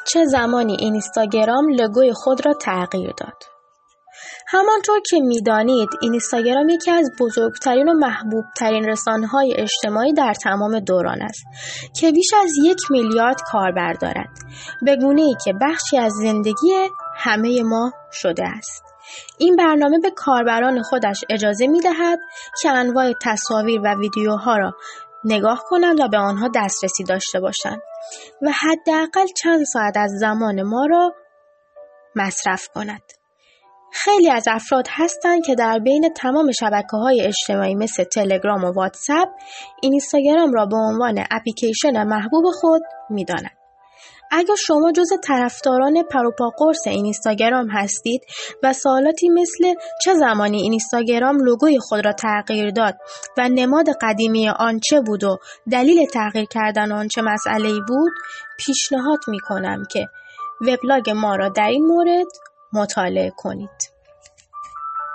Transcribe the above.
چه زمانی اینستاگرام لوگوی خود را تغییر داد. همانطور که می‌دانید اینستاگرام یکی از بزرگترین و محبوبترین رسانه‌های اجتماعی در تمام دوران است که بیش از 1 میلیارد کاربر دارد، به گونه‌ای که بخشی از زندگی همه ما شده است. این برنامه به کاربران خودش اجازه می‌دهد که انواع تصاویر و ویدیوها را نگاه کنند و به آنها دسترسی داشته باشند و حداقل چند ساعت از زمان ما را مصرف کنند. خیلی از افراد هستند که در بین تمام شبکه‌های اجتماعی مثل تلگرام و واتساپ اینستاگرام را به عنوان اپلیکیشن محبوب خود می‌دانند. اگر شما جز طرفداران پروپا قرص اینستاگرام هستید و سوالاتی مثل چه زمانی اینستاگرام لوگوی خود را تغییر داد و نماد قدیمی آن چه بود و دلیل تغییر کردن آن چه مسئله‌ای بود، پیشنهاد می‌کنم که وبلاگ ما را در این مورد مطالعه کنید.